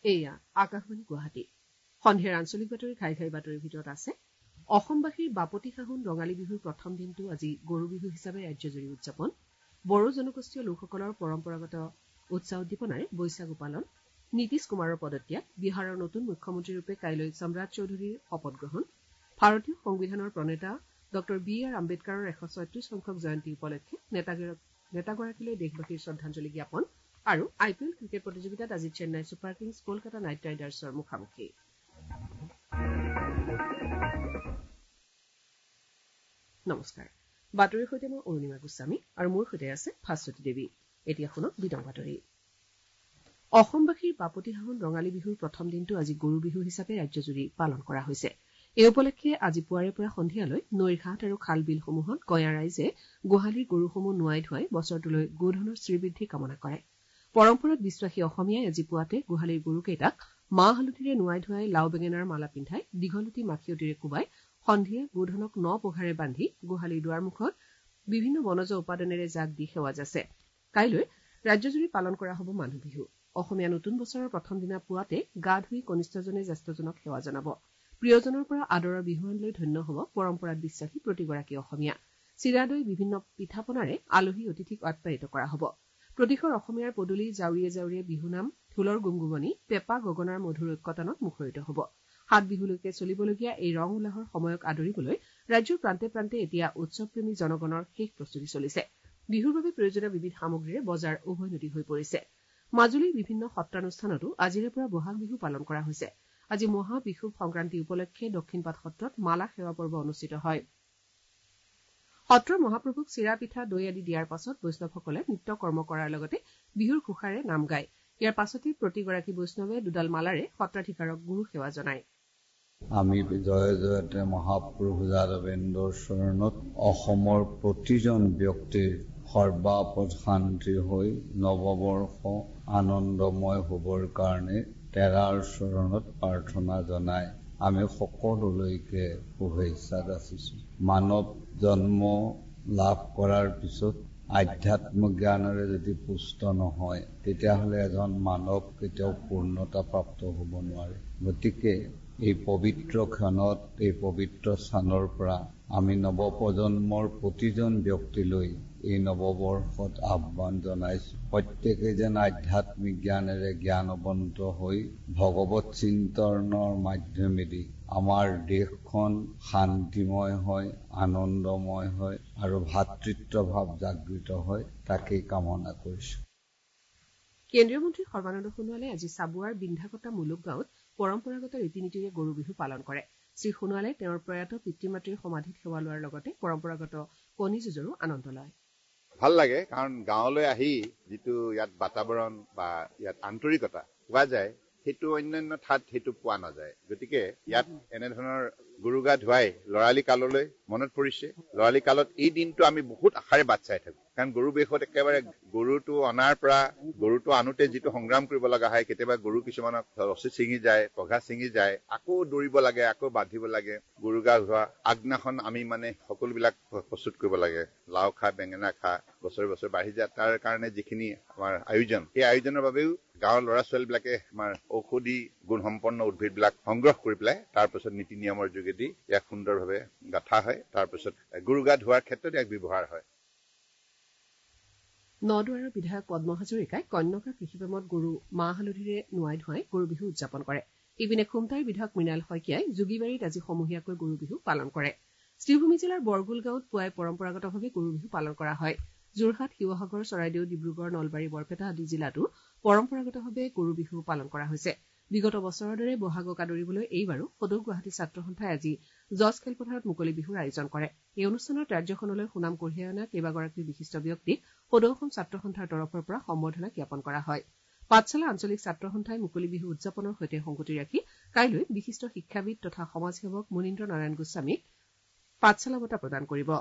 এয়া আকাশবাণী গুৱাহাটী সন্ধিয়াৰ আঞ্চলিক বাতৰি ঘাই ঘাই বাতৰিৰ ভিতৰত আছে অসমবাসীৰ বাপতি সাহোন ৰঙালী বিহুৰ প্ৰথম দিনটো আজি গৰু বিহু হিচাপে ৰাজ্যজুৰি উদযাপন বড়ো জনগোষ্ঠীয় লোকসকলৰ পৰম্পৰাগত উৎসাহ উদ্দীপনাৰে বৈশাগু পালন নীতিশ কুমাৰৰ পদত্যাগ বিহাৰৰ নতুন মুখ্যমন্ত্ৰীৰূপে কাইলৈ সম্ৰাট চৌধুৰীৰ শপত গ্ৰহণ ভাৰতীয় সংবিধানৰ প্ৰণেতা ডঃ বি.আৰ. আম্বেদকাৰৰ 136 সংখ্যক জয়ন্তী উপলক্ষে নেতাগৰাকীলৈ দেশবাসীৰ শ্ৰদ্ধাঞ্জলি জ্ঞাপন আৰু IPL ক্ৰিকেট প্ৰতিযোগিতাত আজি Chennai Super Kings Kolkata Knight ৰাইডাৰ্ছৰ মুখামুখি নমস্কাৰ বাতৰিৰ সৈতে মই অৰুণিমা গোস্বামী আৰু মোৰ সৈতে আছে ভাস্বতী দেৱী এতিয়া শুনক বিতং বাতৰি অসমবাসীৰ বাপতি সাহোন ৰঙালী বিহুৰ প্ৰথম দিনটো আজি গৰু বিহু হিচাপে ৰাজ্যজুৰি পালন কৰা হৈছে এই উপলক্ষে আজি পুৱাৰে পৰা সন্ধিয়ালৈ নৈৰ ঘাট আৰু খাল বিলসমূহত গঞা ৰাইজে গোহালিৰ গৰুসমূহ নোৱাই ধুৱাই বছৰটোলৈ গোধনৰ শ্ৰীবৃদ্ধি কামনা কৰে পৰম্পৰাত বিশ্বাসী অসমীয়াই আজি পুৱাতে গোহালিৰ গৰুকেইটাক মাহ হালধিৰে নোৱাই ধুৱাই লাও বেঙেনাৰ মালা পিন্ধাই দীঘলতি মাখিয়তিৰে কোবাই সন্ধিয়া গোধনক ন পঘাৰে বান্ধি গোহালিৰ দুৱাৰমুখত বিভিন্ন বনজ উপাদানেৰে জাক দি সেৱা যাচে কাইলৈ ৰাজ্যজুৰি পালন কৰা হ'ব মানুহ বিহু অসমীয়া নতুন বছৰৰ প্ৰথম দিনা পুৱাতে গা ধুই কনিষ্ঠজনে জ্যেষ্ঠজনক সেৱা জনাব প্ৰিয়জনৰ পৰা আদৰৰ বিহুৱান লৈ ধন্য হ'ব পৰম্পৰাত বিশ্বাসী প্ৰতিগৰাকী অসমীয়া চিৰাদৈ বিভিন্ন পিঠাপনাৰে আলহী অতিথিক আপ্যায়িত কৰা হ'ব প্ৰতিঘৰ অসমীয়াৰ পদূলি জাউৰিয়ে জাউৰিয়ে বিহুনাম ঢোলৰ গুমগুমনি পেঁপা গগনাৰ মধুৰ ঐক্যতানত মুখৰিত হ'ব সাত বিহুলৈকে চলিবলগীয়া এই ৰং উল্লাহৰ সময়ক আদৰিবলৈ ৰাজ্যৰ প্ৰান্তে প্ৰান্তে এতিয়া উৎসৱপ্ৰেমী জনগণৰ শেষ প্ৰস্তুতি চলিছে বিহুৰ বাবে প্ৰয়োজনীয় বিবিধ সামগ্ৰীৰে বজাৰ উভৈনদী হৈ পৰিছে মাজুলীৰ বিভিন্ন সত্ৰানুষ্ঠানতো আজিৰে পৰা বহাগ বিহু পালন কৰা হৈছে আজি মহা বিষুৱ সংক্ৰান্তি উপলক্ষে দক্ষিণপাট সত্ৰত মালা সেৱা পৰ্ব অনুষ্ঠিত হয় সত্ৰৰ মহাপ্ৰভুক চিৰা পিঠা দৈ আদি দিয়াৰ পাছত বৈষ্ণৱসকলে নিত্য কৰ্ম কৰাৰ লগতে বিহুৰ ঘোষাৰে নাম গায় ইয়াৰ পাছতে প্ৰতিগৰাকী বৈষ্ণৱে দুডাল মালাৰে সত্ৰাধিকাৰক গুৰু সেৱা জনায় আমি জয় জয়তে মহাপ্ৰভু যাদৱেন্দ্ৰৰ চৰণত অসমৰ প্ৰতিজন ব্যক্তিৰ সৰ্বাপদ শান্তি হৈ নৱবৰ্ষ আনন্দময় হ'বৰ কাৰণে তেৰাৰ চৰণত প্ৰাৰ্থনা জনাই আমি সকলোলৈকে শুভেচ্ছা যাচিছো মানৱ জন্ম লাভ কৰাৰ পিছত আধ্যাত্মিক জ্ঞানেৰে যদি পুষ্ট নহয় তেতিয়াহ'লে এজন মানৱ কেতিয়াও পূৰ্ণতা প্ৰাপ্ত হ'ব নোৱাৰে গতিকে এই পবিত্ৰ ক্ষণত এই পবিত্ৰ স্থানৰ পৰা আমি নৱপ্ৰজন্মৰ প্ৰতিজন ব্যক্তিলৈ এই নৱবৰ্ষত আহ্বান জনাইছো প্ৰত্যেকে যেন আধ্যাত্মিক জ্ঞানেৰে জ্ঞানৱন্ত হৈ ভগৱত চিন্তনৰ মাধ্যমেদি আমাৰ দেশখন শান্তিময় হয় আনন্দময় হয় আৰু ভাতৃত্ব ভাৱ জাগৃত হয় তাকেই কামনা কৰিছো কেন্দ্ৰীয় মন্ত্ৰী সৰ্বানন্দ সোণোৱালে আজি চাবুৱাৰ বিন্ধাকটা মুলুক গাঁৱত পৰম্পৰাগত ৰীতি নীতিৰে গৰু বিহু পালন কৰে শ্ৰীসোণোৱালে তেওঁৰ প্ৰয়াত পিতৃ মাতৃৰ সমাধিত সেৱা লোৱাৰ লগতে পৰম্পৰাগত কণী যুঁজৰো আনন্দ লয় ভাল লাগে কাৰণ গাঁৱলৈ আহি যিটো ইয়াত বাতাবৰণ বা ইয়াত আন্তৰিকতা পোৱা যায় সেইটো অন্যান্য ঠাইত সেইটো পোৱা নাযায় গতিকে ইয়াত এনেধৰণৰ গৰু গা ধুৱাই লৰালি কাললৈ মনত পৰিছে লৰালি কালত এই দিনটো আমি বহুত আশাৰে বাট চাই থাকো কাৰণ গৰু বেশত একেবাৰে গৰুটো অনাৰ পৰা গৰুটো আনোতে যিটো সংগ্ৰাম কৰিব লগা হয় কেতিয়াবা গৰু কিছুমানক ৰছী ছিঙি যায় পঘা ছিঙি যায় আকৌ দৌৰিব লাগে আকৌ বান্ধিব লাগে গৰু গা ধোৱা আগদিনাখন আমি মানে সকলোবিলাক প্ৰস্তুত কৰিব লাগে লাও খা বেঙেনা খা বছৰে বছৰে বাঢ়ি যায় তাৰ কাৰণে যিখিনি আমাৰ আয়োজন সেই আয়োজনৰ বাবেও গাঁৱৰ ল'ৰা ছোৱালীবিলাকে আমাৰ ঔষধি গুণসম্পন্ন উদ্ভিদবিলাক সংগ্ৰহ কৰি পেলাই তাৰপিছত নীতি নিয়মৰ যোগেদি ইয়াক সুন্দৰভাৱে গাঁথা হয় তাৰপিছত গৰু গা ধোৱাৰ ক্ষেত্ৰত ইয়াক ব্যৱহাৰ হয় নদুৱাৰৰ বিধায়ক পদ্ম হাজৰিকাই কন্যকা কৃষিপ্ৰেমত গৰু মাহ হালধিৰে নোৱাই ধুৱাই গৰু বিহু উদযাপন কৰে ইপিনে খুমটাইৰ বিধায়ক মৃণাল শইকীয়াই যোগীবাৰীত আজি সমূহীয়াকৈ গৰু বিহু পালন কৰে শ্ৰীভূমি জিলাৰ বৰগুল গাঁৱত পুৱাই পৰম্পৰাগতভাৱে গৰু বিহু পালন কৰা হয় যোৰহাট শিৱসাগৰ চৰাইদেউ ডিব্ৰুগড় নলবাৰী বৰপেটা আদি জিলাতো পৰম্পৰাগতভাৱে গৰু বিহু পালন কৰা হৈছে বিগত বছৰৰ দৰে বহাগক আদৰিবলৈ এইবাৰো সদৌ গুৱাহাটী ছাত্ৰ সন্থাই আজি জজ খেলপথাৰত মুকলি বিহুৰ আয়োজন কৰে এই অনুষ্ঠানত ৰাজ্যখনলৈ সুনাম কঢ়িয়াই অনা কেইবাগৰাকী বিশিষ্ট ব্যক্তিক সদৌ অসম ছাত্ৰ সন্থাৰ তৰফৰ পৰা সম্বৰ্ধনা জ্ঞাপন কৰা হয় পাঠশালা আঞ্চলিক ছাত্ৰ সন্থাই মুকলি বিহু উদযাপনৰ সৈতে সংগতি ৰাখি কাইলৈ বিশিষ্ট শিক্ষাবিদ তথা সমাজসেৱক মুনীন্দ্ৰ নাৰায়ণ গোস্বামীক পাঠশালা বঁটা প্ৰদান কৰিব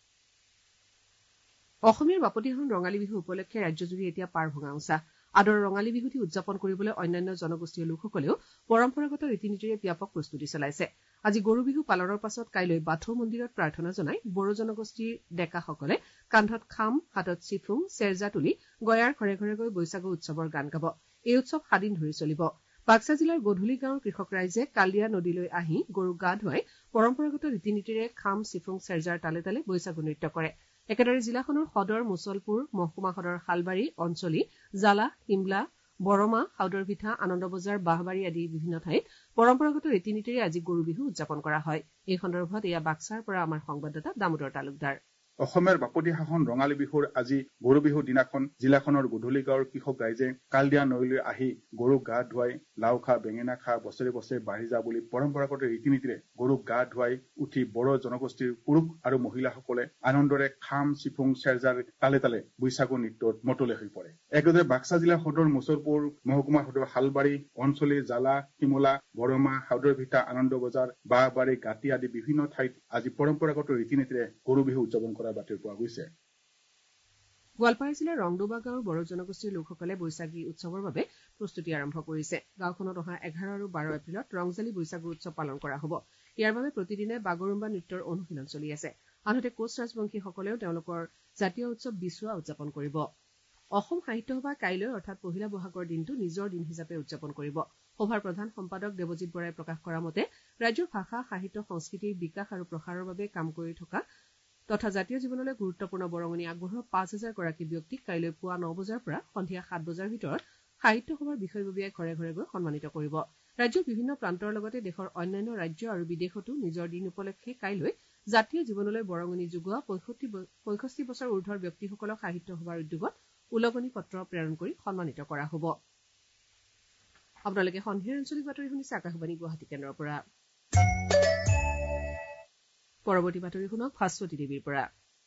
অসমীয়াৰ বাপতি সাহোন ৰঙালী বিহু উপলক্ষে ৰাজ্যজুৰি এতিয়া পাৰ ভঙা উচা আদৰৰ ৰঙালী বিহুটি উদযাপন কৰিবলৈ অন্যান্য জনগোষ্ঠীয় লোকসকলেও পৰম্পৰাগত ৰীতি নীতিৰে ব্যাপক প্ৰস্তুতি চলাইছে আজি গৰু বিহু পালনৰ পাছত কাইলৈ বাথৌ মন্দিৰত প্ৰাৰ্থনা জনাই বড়ো জনগোষ্ঠীৰ ডেকাসকলে কান্ধত খাম হাতত চিফুং চেৰজা তুলি গয়াৰ ঘৰে ঘৰে গৈ বৈশাগু উৎসৱৰ গান গাব এই উৎসৱ 7 দিন ধৰি চলিব বাক্সা জিলাৰ গধূলি গাঁৱৰ কৃষক ৰাইজে কালিয়া নদীলৈ আহি গৰুক গা ধুৱাই পৰম্পৰাগত ৰীতি নীতিৰে খাম চিফুং চেৰজাৰ তালে তালে বৈশাগু নৃত্য কৰে একেদৰে জিলাখনৰ সদৰ মুছলপুৰ মহকুমা সদৰ শালবাৰী অঞ্চলী জালা কিমলা বৰমা হাউদৰ ভিঠা আনন্দ বজাৰ বাহবাৰী আদি বিভিন্ন ঠাইত পৰম্পৰাগত ৰীতি নীতিৰে আজি গৰু বিহু উদযাপন কৰা হয় এই সন্দৰ্ভত এয়া বাক্সাৰ পৰা আমাৰ সংবাদদাতা দামোদৰ তালুকদাৰ অসমৰ বাপতি সাহোন ৰঙালী বিহুৰ আজি গৰু বিহুৰ দিনাখন জিলাখনৰ গধূলি গাঁৱৰ কৃষক ৰাইজে কালদিয়া নৈলৈ আহি গৰুক গা ধুৱাই লাও খা বেঙেনা খা বছৰে বছৰে বাঢ়ি যা বুলি পৰম্পৰাগত ৰীতি নীতিৰে গৰুক গা ধুৱাই উঠি বড়ো জনগোষ্ঠীৰ পুৰুষ আৰু মহিলাসকলে আনন্দৰে খাম চিফুং চেৰজাৰ তালে তালে বৈশাগু নৃত্যত মতলে হৈ পৰে একেদৰে বাক্সা জিলাৰ সদৰ মুছলপুৰ মহকুমা সদৰ শালবাৰী অঞ্চলী জালা শিমলা বৰমা হাউদৰ ভিটা আনন্দ বজাৰ বাহবাৰী গাঁতি আদি বিভিন্ন ঠাইত আজি পৰম্পৰাগত ৰীতি নীতিৰে গৰু বিহু উদযাপন কৰাৰ বাতৰি পোৱা গৈছে গোৱালপাৰা জিলাৰ ৰংডোবা গাঁৱৰ বড়ো জনগোষ্ঠীৰ লোকসকলে বৈশাখী উৎসৱৰ বাবে প্ৰস্তুতি আৰম্ভ কৰিছে গাঁওখনত অহা 11 আৰু 12 এপ্ৰিলত ৰংজালী বৈশাগু উৎসৱ পালন কৰা হ'ব ইয়াৰ বাবে প্ৰতিদিনে বাগৰুম্বা নৃত্যৰ অনুশীলন চলি আছে আনহাতে কোচ ৰাজবংশীসকলেও তেওঁলোকৰ জাতীয় উৎসৱ বিচুৱা উদযাপন কৰিব অসম সাহিত্য সভা কাইলৈ অৰ্থাৎ পহিলা বহাগৰ দিনটো নিজৰ দিন হিচাপে উদযাপন কৰিব সভাৰ প্ৰধান সম্পাদক দেৱজিৎ বৰাই প্ৰকাশ কৰা মতে ৰাজ্যৰ ভাষা সাহিত্য সংস্কৃতিৰ বিকাশ আৰু প্ৰসাৰৰ বাবে কাম কৰি থকা তথা জাতীয় জীৱনলৈ গুৰুত্বপূৰ্ণ বৰঙণি আগবঢ়োৱা 5,000 গৰাকী ব্যক্তিক কাইলৈ পুৱা 9 বজাৰ পৰা সন্ধিয়া 7 বজাৰ ভিতৰত সাহিত্য সভাৰ বিষয়ববীয়াই ঘৰে ঘৰে গৈ সন্মানিত কৰিব ৰাজ্যৰ বিভিন্ন প্ৰান্তৰ লগতে দেশৰ অন্যান্য ৰাজ্য আৰু বিদেশতো নিজৰ দিন উপলক্ষে কাইলৈ জাতীয় জীৱনলৈ বৰঙণি যোগোৱা 65 বছৰ ঊৰ্ধৰ ব্যক্তিসকলক সাহিত্য সভাৰ উদ্যোগত উলগনি পত্ৰ প্ৰেৰণ কৰি সন্মানিত কৰা হ'ব আপোনালোকে সন্ধিয়াৰ আঞ্চলিক বাতৰি শুনিছে আকাশবাণী গুৱাহাটী কেন্দ্ৰৰ পৰা পৰৱৰ্তী বাতৰি শুনক ভাস্বতী দেৱীৰ পৰা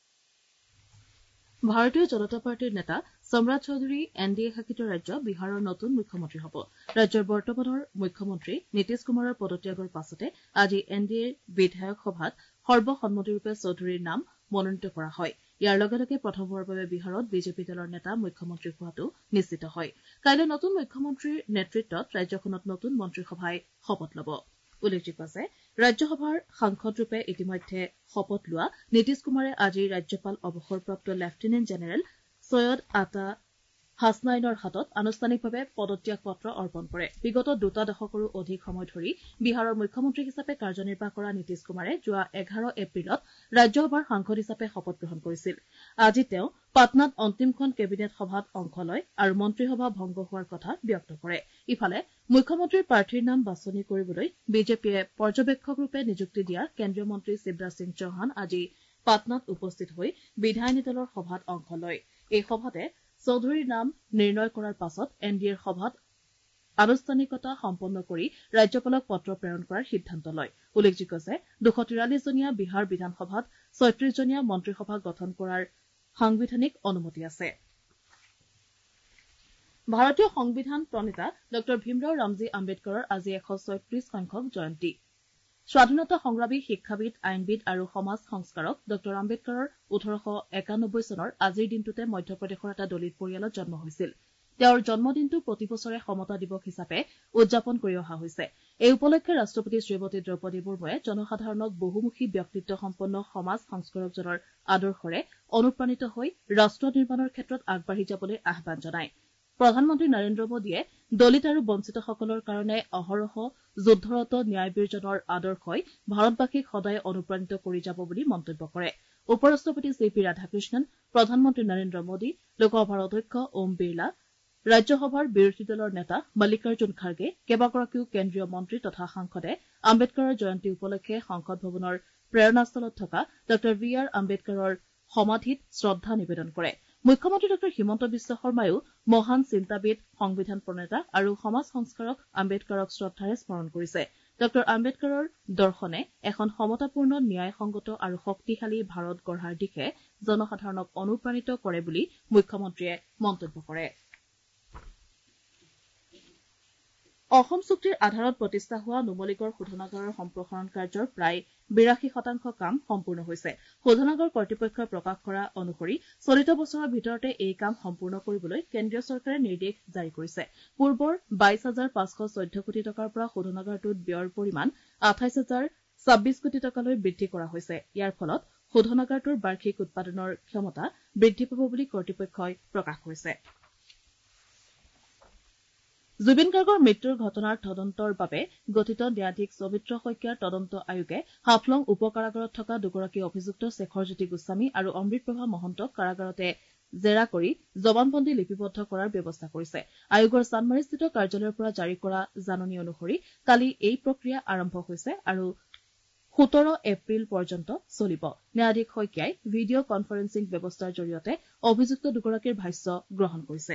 ভাৰতীয় জনতা পাৰ্টীৰ নেতা সম্ৰাট চৌধুৰী এনডিএ শাসিত ৰাজ্য বিহাৰৰ নতুন মুখ্যমন্ত্ৰী হ'ব ৰাজ্যৰ বৰ্তমানৰ মুখ্যমন্ত্ৰী নীতিশ কুমাৰৰ পদত্যাগৰ পাছতে আজি এনডিএৰ বিধায়ক সভাত সৰ্বসন্মতিৰূপে চৌধুৰীৰ নাম মনোনীত কৰা হয় ইয়াৰ লগে লগে প্ৰথমবাৰৰ বাবে বিহাৰত বিজেপি দলৰ নেতা মুখ্যমন্ত্ৰী হোৱাটো নিশ্চিত হয় কাইলৈ নতুন মুখ্যমন্ত্ৰীৰ নেতৃত্বত ৰাজ্যখনত নতুন মন্ত্ৰীসভাই শপত ল'ব উল্লেখযোগ্য যে ৰাজ্যসভাৰ সাংসদৰূপে ইতিমধ্যে শপত লোৱা নীতিশ কুমাৰে আজি ৰাজ্যপাল অৱসৰপ্ৰাপ্ত লেফটেনেণ্ট জেনেৰেল ছৈয়দ আতা হাছনাইনৰ হাতত আনুষ্ঠানিকভাৱে পদত্যাগ পত্ৰ অৰ্পণ কৰে বিগত 2 দশকৰো অধিক সময় ধৰি বিহাৰৰ মুখ্যমন্ত্ৰী হিচাপে কাৰ্যনিৰ্বাহ কৰা নীতিশ কুমাৰে যোৱা 11 এপ্ৰিলত ৰাজ্যসভাৰ সাংসদ হিচাপে শপত গ্ৰহণ কৰিছিল আজি তেওঁ পাটনাত অন্তিমখন কেবিনেট সভাত অংশ লয় আৰু মন্ত্ৰীসভা ভংগ হোৱাৰ কথা ব্যক্ত কৰে ইফালে মুখ্যমন্ত্ৰীৰ প্ৰাৰ্থীৰ নাম বাছনি কৰিবলৈ বিজেপিয়ে পৰ্যবেক্ষকৰূপে নিযুক্তি দিয়া কেন্দ্ৰীয় মন্ত্ৰী শিৱৰাজ সিং চৌহান আজি পাটনাত উপস্থিত হৈ বিধায়িনী দলৰ সভাত অংশ লয় এই সভাতে চৌধুৰীৰ নাম নিৰ্ণয় কৰাৰ পাছত এনডিএৰ সভাত আনুষ্ঠানিকতা সম্পন্ন কৰি ৰাজ্যপালক পত্ৰ প্ৰেৰণ কৰাৰ সিদ্ধান্ত লয় উল্লেখযোগ্য যে 243জনীয়া বিহাৰ বিধানসভাত 36জনীয়া মন্ত্ৰীসভা গঠন কৰাৰ সাংবিধানিক অনুমতি আছে ভাৰতীয় সংবিধান প্ৰণেতা ড ভীমৰাও ৰামজী আম্বেদকাৰৰ আজি 136 সংখ্যক জয়ন্তী স্বাধীনতা সংগ্ৰামী শিক্ষাবিদ আইনবিদ আৰু সমাজ সংস্কাৰক ড আম্বেদকাৰৰ 1891 চনৰ আজিৰ দিনটোতে মধ্যপ্ৰদেশৰ এটা দলিত পৰিয়ালত জন্ম হৈছিল তেওঁৰ জন্মদিনটো প্ৰতি বছৰে সমতা দিৱস হিচাপে উদযাপন কৰি অহা হৈছে এই উপলক্ষে ৰাষ্ট্ৰপতি শ্ৰীমতী দ্ৰৌপদী মুৰ্মুৱে জনসাধাৰণক বহুমুখী ব্যক্তিত্ব সম্পন্ন সমাজ সংস্কাৰকজনৰ আদৰ্শৰে অনুপ্ৰাণিত হৈ ৰাষ্ট্ৰ নিৰ্মাণৰ ক্ষেত্ৰত আগবাঢ়ি যাবলৈ আহ্বান জনায় প্ৰধানমন্ত্ৰী নৰেন্দ্ৰ মোদীয়ে দলিত আৰু বঞ্চিতসকলৰ কাৰণে অহৰহ যুদ্ধৰত ন্যায়বীৰজনৰ আদৰ্শই ভাৰতবাসীক সদায় অনুপ্ৰাণিত কৰি যাব বুলি মন্তব্য কৰে উপ ৰাষ্ট্ৰপতি চিপি ৰাধাকৃষ্ণন প্ৰধানমন্ত্ৰী নৰেন্দ্ৰ মোদী লোকসভাৰ অধ্যক্ষ ওম বিৰলা ৰাজ্যসভাৰ বিৰোধী দলৰ নেতা মল্লিকাৰ্জুন খাৰ্গে কেইবাগৰাকীও কেন্দ্ৰীয় মন্ত্ৰী তথা সাংসদে আম্বেদকাৰৰ জয়ন্তী উপলক্ষে সংসদ ভৱনৰ প্ৰেৰণাস্থলত থকা ড ভি আৰ আম্বেদকাৰৰ সমাধিত শ্ৰদ্ধা নিবেদন কৰে মুখ্যমন্ত্ৰী ড হিমন্ত বিশ্ব শৰ্মায়ো মহান চিন্তাবিদ সংবিধান প্ৰণেতা আৰু সমাজ সংস্কাৰক আম্বেদকাৰক শ্ৰদ্ধাৰে স্মৰণ কৰিছে ড আম্বেদকাৰৰ দৰ্শনে এখন সমতাপূৰ্ণ ন্যায়সংগত আৰু শক্তিশালী ভাৰত গঢ়াৰ দিশে জনসাধাৰণক অনুপ্ৰাণিত কৰে বুলি মুখ্যমন্ত্ৰীয়ে মন্তব্য কৰে অসম চুক্তিৰ আধাৰত প্ৰতিষ্ঠা হোৱা নুমলীগড় শোধনাগাৰৰ সম্প্ৰসাৰণ কাৰ্যৰ প্ৰায় 82% কাম সম্পূৰ্ণ হৈছে শোধনাগাৰ কৰ্তৃপক্ষই প্ৰকাশ কৰা অনুসৰি চলিত বছৰৰ ভিতৰতে এই কাম সম্পূৰ্ণ কৰিবলৈ কেন্দ্ৰীয় চৰকাৰে নিৰ্দেশ জাৰি কৰিছে পূৰ্বৰ 22,514 কোটি টকাৰ পৰা শোধনাগাৰটোত ব্যয়ৰ পৰিমাণ 28,026 কোটি টকালৈ বৃদ্ধি কৰা হৈছে ইয়াৰ ফলত শোধনাগাৰটোৰ বাৰ্ষিক উৎপাদনৰ ক্ষমতা বৃদ্ধি পাব বুলি কৰ্তৃপক্ষই প্ৰকাশ কৰিছে জুবিন গাৰ্গৰ মৃত্যুৰ ঘটনাৰ তদন্তৰ বাবে গঠিত ন্যায়াধীশ সৌমিত্ৰ শইকীয়াৰ তদন্ত আয়োগে হাফলং উপ কাৰাগাৰত থকা দুগৰাকী অভিযুক্ত শেখৰজ্যোতি গোস্বামী আৰু অমৃতপ্ৰভা মহন্তক কাৰাগাৰতে জেৰা কৰি জবানবন্দী লিপিবদ্ধ কৰাৰ ব্যৱস্থা কৰিছে আয়োগৰ চানমাৰীস্থিত কাৰ্যালয়ৰ পৰা জাৰি কৰা জাননী অনুসৰি কালি এই প্ৰক্ৰিয়া আৰম্ভ হৈছে আৰু 17 এপ্ৰিল পৰ্যন্ত চলিব ন্যায়াধীশ শইকীয়াই ভিডিঅ' কনফাৰেন্সিং ব্যৱস্থাৰ জৰিয়তে অভিযুক্ত দুগৰাকীৰ ভাষ্য গ্ৰহণ কৰিছে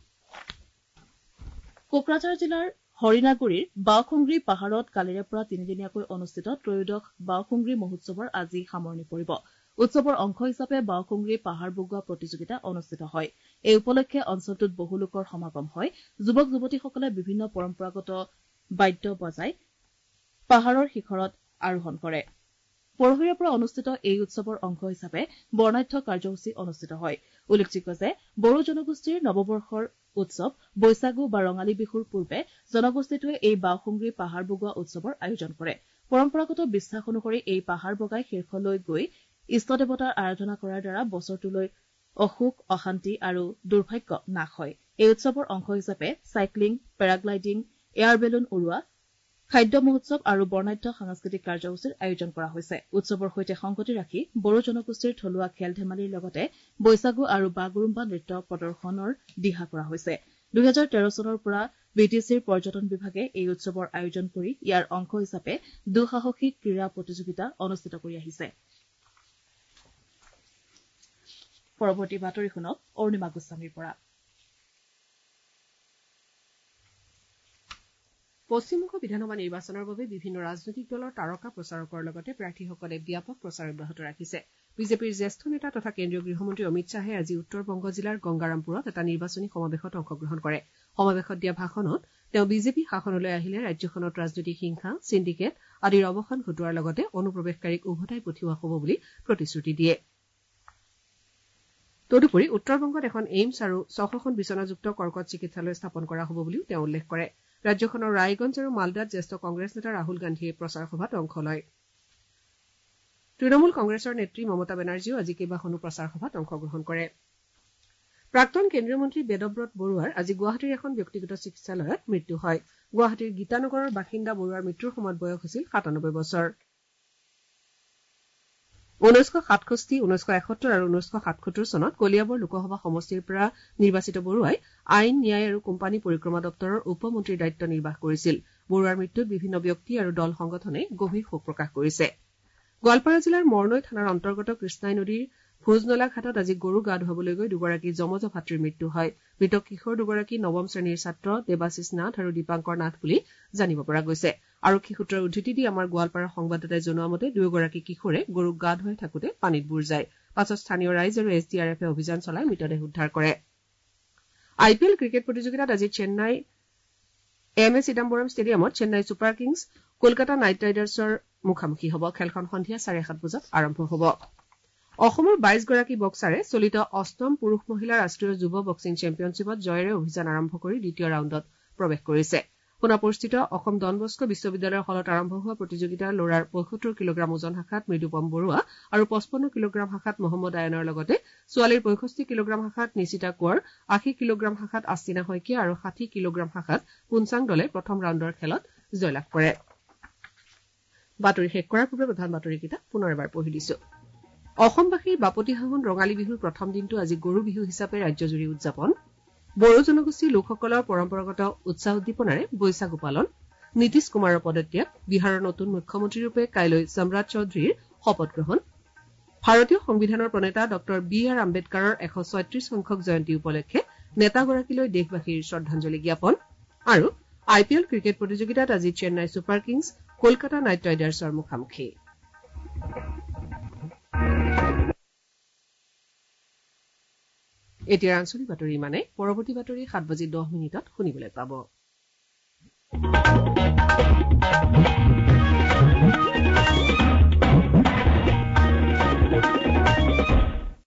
কোকৰাঝাৰ জিলাৰ হৰিণাগুৰিৰ বাওখুংগ্ৰী পাহাৰত কালিৰে পৰা তিনিদিনীয়াকৈ অনুষ্ঠিত ত্ৰয়োদশ বাওখুংগ্ৰী মহোৎসৱৰ আজি সামৰণি পৰিব উৎসৱৰ অংশ হিচাপে বাওখুংগ্ৰী পাহাৰ বগোৱা প্ৰতিযোগিতা অনুষ্ঠিত হয় এই উপলক্ষে অঞ্চলটোত বহু লোকৰ সমাগম হয় যুৱক যুৱতীসকলে বিভিন্ন পৰম্পৰাগত বাদ্য বজাই পাহাৰৰ শিখৰত আৰোহণ কৰে পৰহিৰে পৰা অনুষ্ঠিত এই উৎসৱৰ অংশ হিচাপে বৰ্ণাঢ্য কাৰ্যসূচী অনুষ্ঠিত হয় উল্লেখযোগ্য যে বড়ো জনগোষ্ঠীৰ নৱবৰ্ষৰ উৎসৱ বৈশাগু বা ৰঙালী বিহুৰ পূৰ্বে জনগোষ্ঠীটোৱে এই বাওখুংগ্ৰী পাহাৰ বগোৱা উৎসৱৰ আয়োজন কৰে পৰম্পৰাগত বিশ্বাস অনুসৰি এই পাহাৰ বগাই শীৰ্ষলৈ গৈ ইষ্ট দেৱতাৰ আৰাধনা কৰাৰ দ্বাৰা বছৰটোলৈ অসুখ অশান্তি আৰু দুৰ্ভাগ্য নাশ হয় এই উৎসৱৰ অংশ হিচাপে চাইক্লিং পেৰাগ্লাইডিং এয়াৰ বেলুন উৰোৱা খাদ্য মহোৎসৱ আৰু বৰ্ণাঢ্য সাংস্কৃতিক কাৰ্যসূচীৰ আয়োজন কৰা হৈছে উৎসৱৰ সৈতে সংগতি ৰাখি বড়ো জনগোষ্ঠীৰ থলুৱা খেল ধেমালিৰ লগতে বৈশাগু আৰু বাগুৰুম্বা নৃত্য প্ৰদৰ্শনৰ দিহা কৰা হৈছে 2013 চনৰ পৰা বিটিচিৰ পৰ্যটন বিভাগে এই উৎসৱৰ আয়োজন কৰি ইয়াৰ অংশ হিচাপে দুঃসাহসিক ক্ৰীড়া প্ৰতিযোগিতা অনুষ্ঠিত কৰি আহিছে পৰৱৰ্তী বাতৰি শুনক অৰুণিমা গোস্বামীৰ পৰা পশ্চিমবংগ বিধানসভা নিৰ্বাচনৰ বাবে বিভিন্ন ৰাজনৈতিক দলৰ তাৰকা প্ৰচাৰকৰ লগতে প্ৰাৰ্থীসকলে ব্যাপক প্ৰচাৰ অব্যাহত ৰাখিছে বিজেপিৰ জ্যেষ্ঠ নেতা তথা কেন্দ্ৰীয় গৃহমন্ত্ৰী অমিত শ্বাহে আজি উত্তৰ বংগ জিলাৰ গংগাৰামপুৰত এটা নিৰ্বাচনী সমাৱেশত অংশগ্ৰহণ কৰে সমাৱেশত দিয়া ভাষণত তেওঁ বিজেপি শাসনলৈ আহিলে ৰাজ্যখনত ৰাজনৈতিক হিংসা চিণ্ডিকেট আদিৰ অৱসান ঘটোৱাৰ লগতে অনুপ্ৰৱেশকাৰীক উভতাই পঠিওৱা হ'ব বুলি প্ৰতিশ্ৰুতি দিয়ে তদুপৰি উত্তৰ বংগত এখন এইমছ আৰু 600খন বিচনাযুক্ত কৰ্কট চিকিৎসালয় স্থাপন কৰা হ'ব বুলিও তেওঁ উল্লেখ কৰে ৰাজ্যখনৰ ৰায়গঞ্জ আৰু মালদাত জ্যেষ্ঠ কংগ্ৰেছ নেতা ৰাহুল গান্ধীয়ে প্ৰচাৰ সভাত অংশ লয় তৃণমূল কংগ্ৰেছৰ নেত্ৰী মমতা বেনাৰ্জীয়েও আজি কেইবাখনো প্ৰচাৰ সভাত অংশগ্ৰহণ কৰে প্ৰাক্তন কেন্দ্ৰীয় মন্ত্ৰী বেদব্ৰত বৰুৱাৰ আজি গুৱাহাটীৰ এখন ব্যক্তিগত চিকিৎসালয়ত মৃত্যু হয় গুৱাহাটীৰ গীতানগৰৰ বাসিন্দা বৰুৱাৰ মৃত্যুৰ সময়ত বয়স হৈছিল 97 বছৰ 1967, 1971 আৰু 1977 চনত কলিয়াবৰ লোকসভা সমষ্টিৰ পৰা নিৰ্বাচিত বৰুৱাই আইন ন্যায় আৰু কোম্পানী পৰিক্ৰমা দপ্তৰৰ উপ মন্ত্ৰীৰ দায়িত্ব নিৰ্বাহ কৰিছিল বৰুৱাৰ মৃত্যুত বিভিন্ন ব্যক্তি আৰু দল সংগঠনে গভীৰ শোক প্ৰকাশ কৰিছে গোৱালপাৰা জিলাৰ মৰনৈ থানাৰ অন্তৰ্গত কৃষ্ণাই নদীৰ ভোজনলা ঘাটত আজি গৰু গা ধুৱাবলৈ গৈ দুগৰাকী যমজ ভাতৃৰ মৃত্যু হয় মৃতক কিশোৰ দুগৰাকী নৱম শ্ৰেণীৰ ছাত্ৰ দেৱাশিষ নাথ আৰু দীপাংকৰ নাথ বুলি জানিব পৰা গৈছে আৰক্ষী সূত্ৰৰ উদ্ধৃতি দি আমাৰ গোৱালপাৰা সংবাদদাতাই জনোৱা মতে দুয়োগৰাকী কিশোৰে গৰুক গা ধুৱাই থাকোতে পানীত বুৰ যায় পাছত স্থানীয় ৰাইজ আৰু এছডিআৰএফে অভিযান চলাই মৃতদেহ উদ্ধাৰ কৰে আইপিএল ক্ৰিকেট প্ৰতিযোগিতাত আজি চেন্নাই এম এ চিদাম্বৰম ষ্টেডিয়ামত Chennai Super Kings Kolkata Knight ৰাইডাৰ্ছৰ মুখামুখি হ'ব খেলখন সন্ধিয়া 7:30 বজাত আৰম্ভ হ'ব অসমৰ 22 গৰাকী বক্সাৰে চলিত অষ্টম পুৰুষ মহিলা ৰাষ্ট্ৰীয় যুৱ বক্সিং চেম্পিয়নশ্বিপত জয়েৰে অভিযান আৰম্ভ কৰি দ্বিতীয় ৰাউণ্ডত প্ৰৱেশ কৰিছে সোণাপুৰস্থিত অসম ডন বস্কো বিশ্ববিদ্যালয়ৰ হলত আৰম্ভ হোৱা প্ৰতিযোগিতাৰ ল'ৰাৰ 75 কিলোগ্ৰাম ওজন শাখাত মৃদুপম বৰুৱা আৰু 55 কিলোগ্ৰাম শাখাত মহম্মদ আয়নৰ লগতে ছোৱালীৰ 65 কিলোগ্ৰাম শাখাত নিশিতা কোঁৱৰ 80 কিলোগ্ৰাম শাখাত আস্তিনা শইকীয়া আৰু 60 কিলোগ্ৰাম শাখাত পুনচাং দলে প্ৰথম ৰাউণ্ডৰ খেলত জয়লাভ কৰে বাতৰি শেষ কৰাৰ পূৰ্বে প্ৰধান বাতৰিকেইটা পুনৰ এবাৰ পঢ়ি দিছো অসমবাসীৰ বাপতিসাহোন ৰঙালী বিহুৰ প্ৰথম দিনটো আজি গৰু বিহু হিচাপে ৰাজ্যজুৰি উদযাপন বড়ো জনগোষ্ঠীৰ লোকসকলৰ পৰম্পৰাগত উৎসাহ উদ্দীপনাৰে বৈশাগু পালন নীতিশ কুমাৰৰ পদত্যাগ বিহাৰৰ নতুন মুখ্যমন্ত্ৰীৰূপে কাইলৈ সম্ৰাট চৌধুৰীৰ শপত গ্ৰহণ ভাৰতীয় সংবিধানৰ প্ৰণেতা ডঃ বি.আৰ. আম্বেদকাৰৰ 136 সংখ্যক জয়ন্তী উপলক্ষে নেতাগৰাকীলৈ দেশবাসীৰ শ্ৰদ্ধাঞ্জলি জ্ঞাপন আৰু আইপিএল ক্ৰিকেট প্ৰতিযোগিতাত আজি Chennai Super Kings Kolkata Knight ৰাইডাৰ্ছৰ মুখামুখি এতিয়া আঞ্চলিক বাতৰি ইমানে পৰৱৰ্তী বাতৰি 7:10 শুনিবলৈ পাব